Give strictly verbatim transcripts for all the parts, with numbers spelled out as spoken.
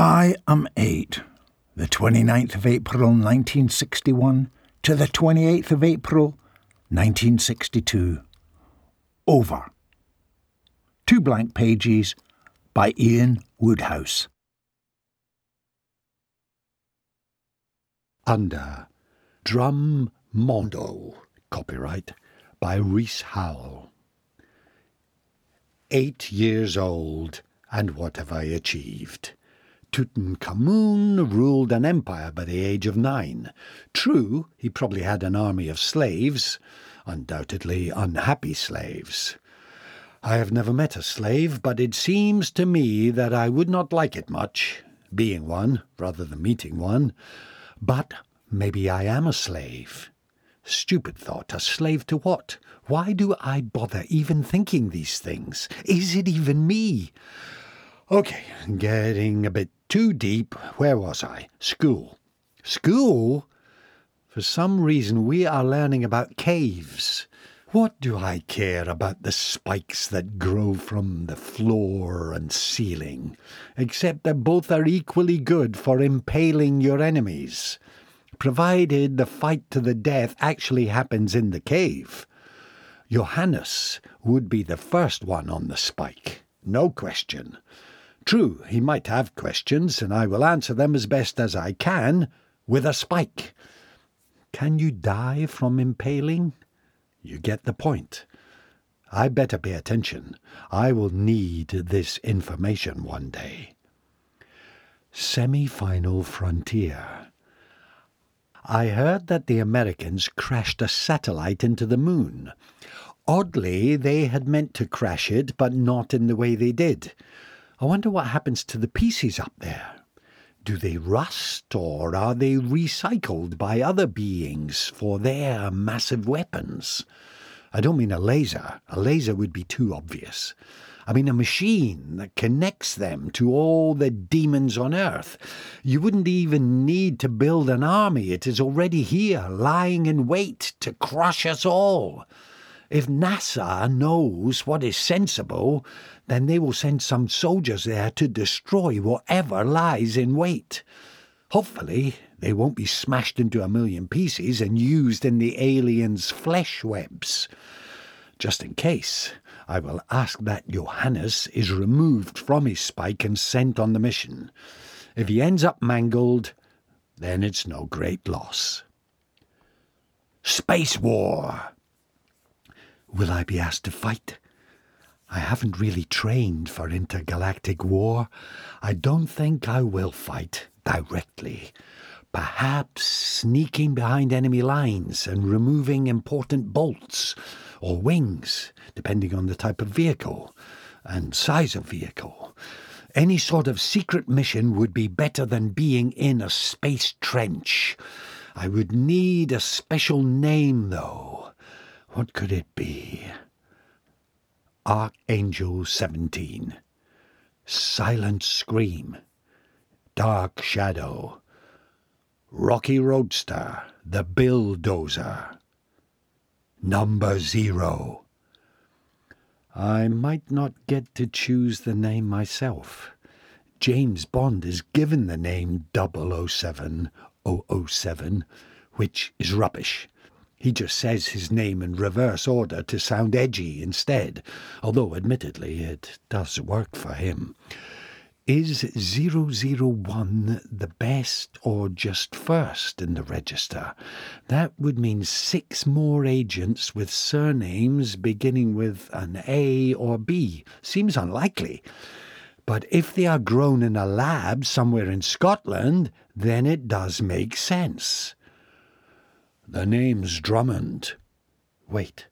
I am eight. The twenty-ninth of April, nineteen sixty-one, to the twenty-eighth of April, nineteen sixty-two. Over. Two blank pages by Ian Woodhouse. Under. Drum Mondo. Copyright by Rees Howell. Eight years old, and what have I achieved? Tutankhamun ruled an empire by the age of nine. True, he probably had an army of slaves, undoubtedly unhappy slaves. I have never met a slave, but it seems to me that I would not like it much, being one rather than meeting one. But maybe I am a slave. Stupid thought, a slave to what? Why do I bother even thinking these things? Is it even me? Okay, getting a bit too deep. Where was I? School. School? For some reason we are learning about caves. What do I care about the spikes that grow from the floor and ceiling, except that both are equally good for impaling your enemies, provided the fight to the death actually happens in the cave. Johannes would be the first one on the spike, no question. True, he might have questions, and I will answer them as best as I can, with a spike. Can you die from impaling? You get the point. I better pay attention. I will need this information one day. Semi-final frontier. I heard that the Americans crashed a satellite into the moon. Oddly, they had meant to crash it, but not in the way they did. I wonder what happens to the pieces up there. Do they rust, or are they recycled by other beings for their massive weapons? I don't mean a laser. A laser would be too obvious. I mean a machine that connects them to all the demons on Earth. You wouldn't even need to build an army. It is already here, lying in wait to crush us all. If NASA knows what is sensible, then they will send some soldiers there to destroy whatever lies in wait. Hopefully, they won't be smashed into a million pieces and used in the aliens' flesh webs. Just in case, I will ask that Johannes is removed from his spike and sent on the mission. If he ends up mangled, then it's no great loss. Space War. Will I be asked to fight? I haven't really trained for intergalactic war. I don't think I will fight directly. Perhaps sneaking behind enemy lines and removing important bolts or wings, depending on the type of vehicle and size of vehicle. Any sort of secret mission would be better than being in a space trench. I would need a special name, though. What could it be? Archangel seventeen. Silent Scream. Dark Shadow. Rocky Roadster. The Bulldozer. Number Zero. I might not get to choose the name myself. James Bond is given the name double oh seven oh oh seven, which is rubbish. He just says his name in reverse order to sound edgy instead, although admittedly it does work for him. Is zero zero one the best or just first in the register? That would mean six more agents with surnames beginning with an A or B. Seems unlikely. But if they are grown in a lab somewhere in Scotland, then it does make sense. The name's Drummond. Wait.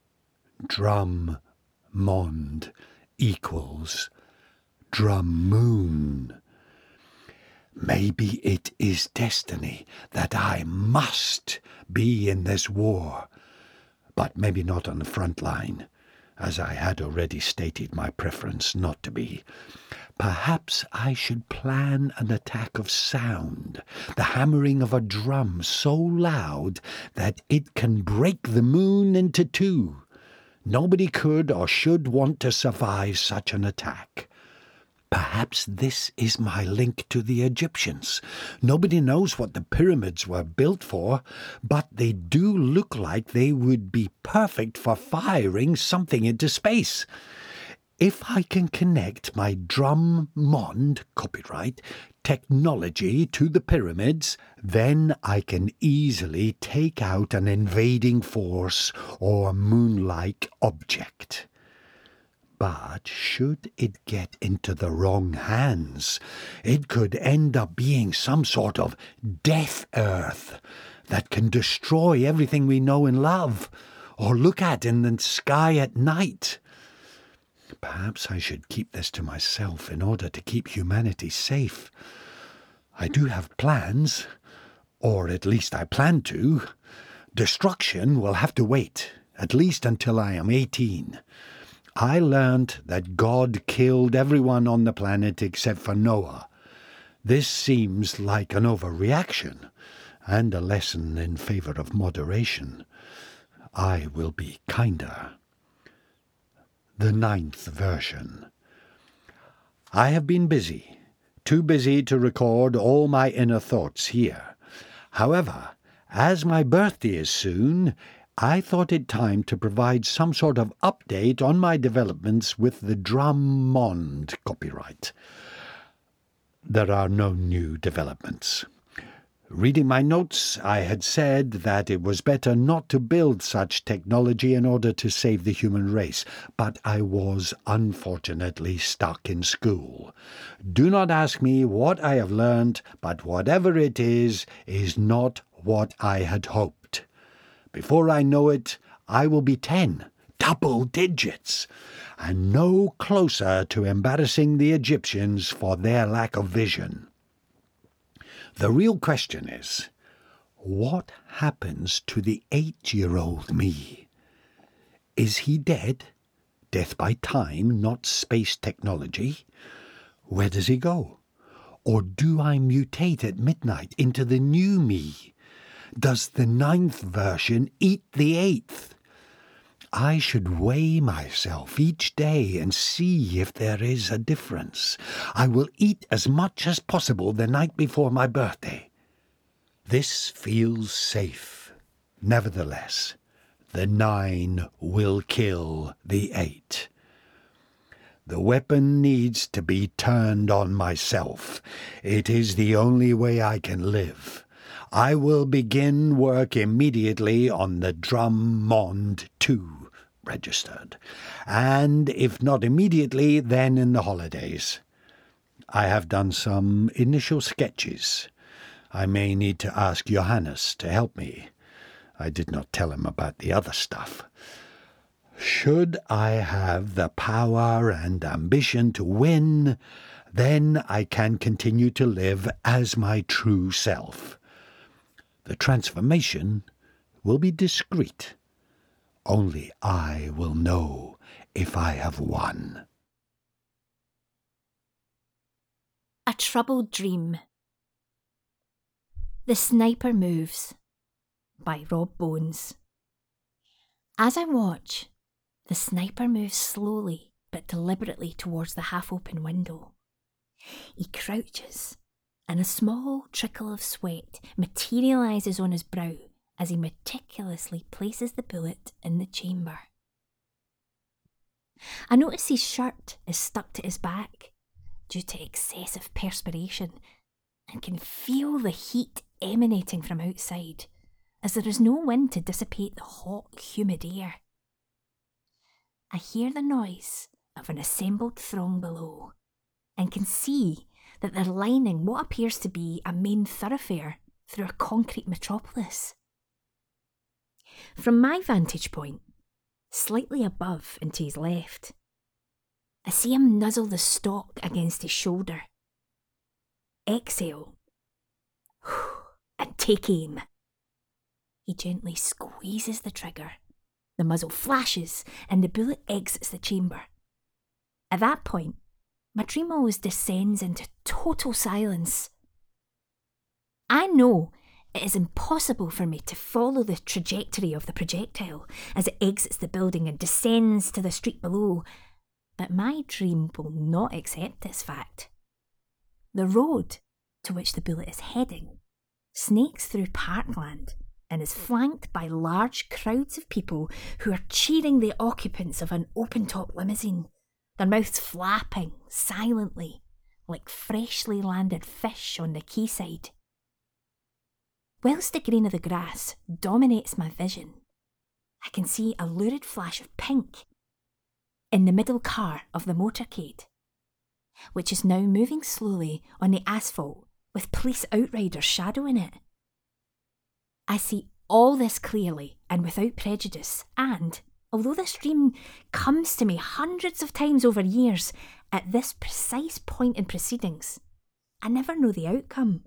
Drummond equals Drummoon. Maybe it is destiny that I must be in this war, but maybe not on the front line, as I had already stated my preference not to be. Perhaps I should plan an attack of sound, the hammering of a drum so loud that it can break the moon into two. Nobody could or should want to survive such an attack. Perhaps this is my link to the Egyptians. Nobody knows what the pyramids were built for, but they do look like they would be perfect for firing something into space. If I can connect my Drummond, copyright, technology to the pyramids, then I can easily take out an invading force or moon-like object. But should it get into the wrong hands, it could end up being some sort of death Earth that can destroy everything we know and love, or look at in the sky at night. Perhaps I should keep this to myself in order to keep humanity safe. I do have plans, or at least I plan to. Destruction will have to wait, at least until I am eighteen. I learned that God killed everyone on the planet except for Noah. This seems like an overreaction, and a lesson in favor of moderation. I will be kinder. The ninth version. I have been busy, too busy to record all my inner thoughts here. However, as my birthday is soon, I thought it time to provide some sort of update on my developments with the Drummond copyright. There are no new developments. Reading my notes, I had said that it was better not to build such technology in order to save the human race, but I was unfortunately stuck in school. Do not ask me what I have learned, but whatever it is, is not what I had hoped. Before I know it, I will be ten, double digits, and no closer to embarrassing the Egyptians for their lack of vision. The real question is, what happens to the eight-year-old me? Is he dead? Death by time, not space technology? Where does he go? Or do I mutate at midnight into the new me? Does the ninth version eat the eighth? I should weigh myself each day and see if there is a difference. I will eat as much as possible the night before my birthday. This feels safe. Nevertheless, the nine will kill the eight. The weapon needs to be turned on myself. It is the only way I can live. I will begin work immediately on the Drummond two registered, and if not immediately, then in the holidays. I have done some initial sketches. I may need to ask Johannes to help me. I did not tell him about the other stuff. Should I have the power and ambition to win, then I can continue to live as my true self. The transformation will be discreet. Only I will know if I have won. A Troubled Dream. The Sniper Moves by Rob Bones. As I watch, the sniper moves slowly but deliberately towards the half-open window. He crouches, and a small trickle of sweat materialises on his brow as he meticulously places the bullet in the chamber. I notice his shirt is stuck to his back due to excessive perspiration and can feel the heat emanating from outside as there is no wind to dissipate the hot, humid air. I hear the noise of an assembled throng below and can see that they're lining what appears to be a main thoroughfare through a concrete metropolis. From my vantage point, slightly above and to his left, I see him nuzzle the stock against his shoulder. Exhale, and take aim. He gently squeezes the trigger. The muzzle flashes and the bullet exits the chamber. At that point, my dream always descends into total silence. I know it is impossible for me to follow the trajectory of the projectile as it exits the building and descends to the street below, But my dream will not accept this fact. The road to which the bullet is heading snakes through parkland and is flanked by large crowds of people who are cheering the occupants of an open-top limousine, their mouths flapping silently like freshly landed fish on the quayside. Whilst the green of the grass dominates my vision, I can see a lurid flash of pink in the middle car of the motorcade, which is now moving slowly on the asphalt with police outriders shadowing it. I see all this clearly and without prejudice, and although this dream comes to me hundreds of times over years, at this precise point in proceedings, I never know the outcome.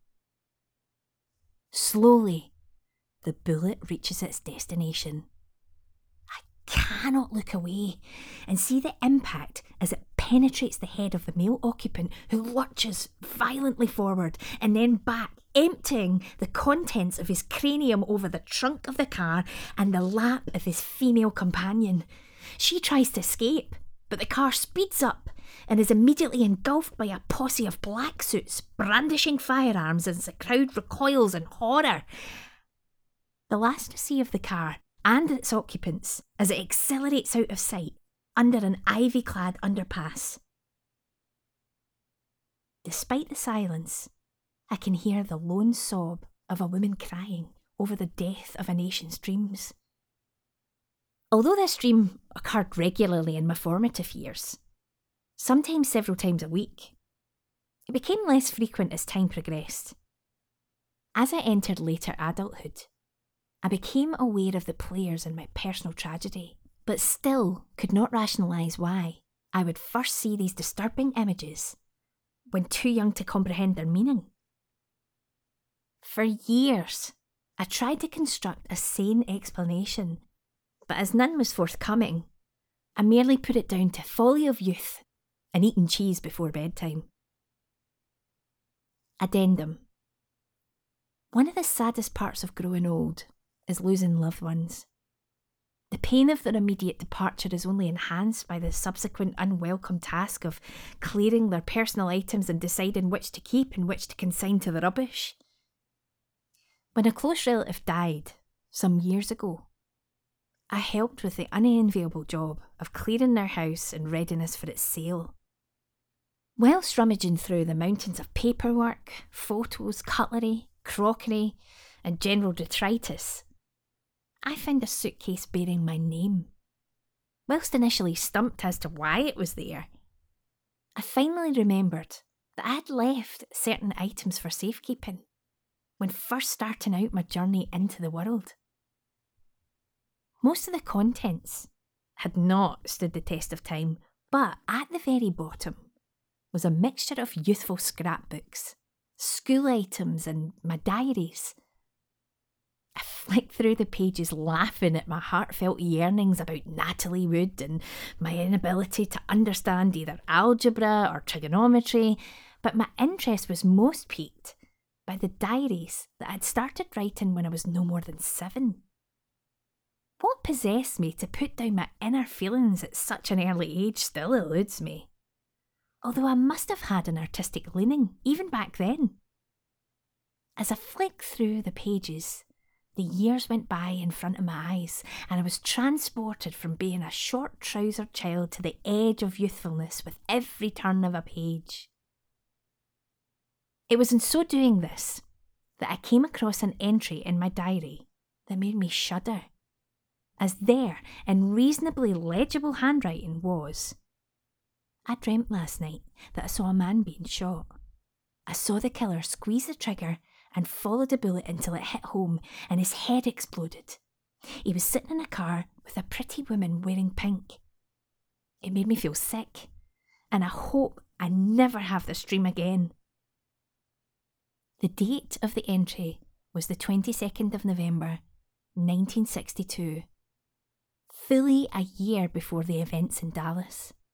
Slowly, the bullet reaches its destination. I cannot look away and see the impact as it penetrates the head of the male occupant, who lurches violently forward and then back, emptying the contents of his cranium over the trunk of the car and the lap of his female companion. She tries to escape, but the car speeds up and is immediately engulfed by a posse of black suits brandishing firearms as the crowd recoils in horror. The last to see of the car and its occupants as it accelerates out of sight under an ivy-clad underpass. Despite the silence, I can hear the lone sob of a woman crying over the death of a nation's dreams. Although this dream occurred regularly in my formative years, sometimes several times a week, it became less frequent as time progressed. As I entered later adulthood, I became aware of the players in my personal tragedy, but still could not rationalise why I would first see these disturbing images when too young to comprehend their meaning. For years, I tried to construct a sane explanation, but as none was forthcoming, I merely put it down to folly of youth and eating cheese before bedtime. Addendum. One of the saddest parts of growing old is losing loved ones. The pain of their immediate departure is only enhanced by the subsequent unwelcome task of clearing their personal items and deciding which to keep and which to consign to the rubbish. When a close relative died some years ago, I helped with the unenviable job of clearing their house in readiness for its sale. Whilst rummaging through the mountains of paperwork, photos, cutlery, crockery, and general detritus, I found a suitcase bearing my name. Whilst initially stumped as to why it was there, I finally remembered that I had left certain items for safekeeping when first starting out my journey into the world. Most of the contents had not stood the test of time, but at the very bottom was a mixture of youthful scrapbooks, school items, and my diaries. I flicked through the pages laughing at my heartfelt yearnings about Natalie Wood and my inability to understand either algebra or trigonometry, but my interest was most piqued by the diaries that I'd started writing when I was no more than seven. What possessed me to put down my inner feelings at such an early age still eludes me, although I must have had an artistic leaning even back then. As I flicked through the pages, the years went by in front of my eyes, and I was transported from being a short-trousered child to the edge of youthfulness with every turn of a page. It was in so doing this that I came across an entry in my diary that made me shudder, as there, in reasonably legible handwriting, was: I dreamt last night that I saw a man being shot. I saw the killer squeeze the trigger and followed the bullet until it hit home and his head exploded. He was sitting in a car with a pretty woman wearing pink. It made me feel sick, and I hope I never have this dream again. The date of the entry was the twenty-second of November, nineteen sixty-two, fully a year before the events in Dallas.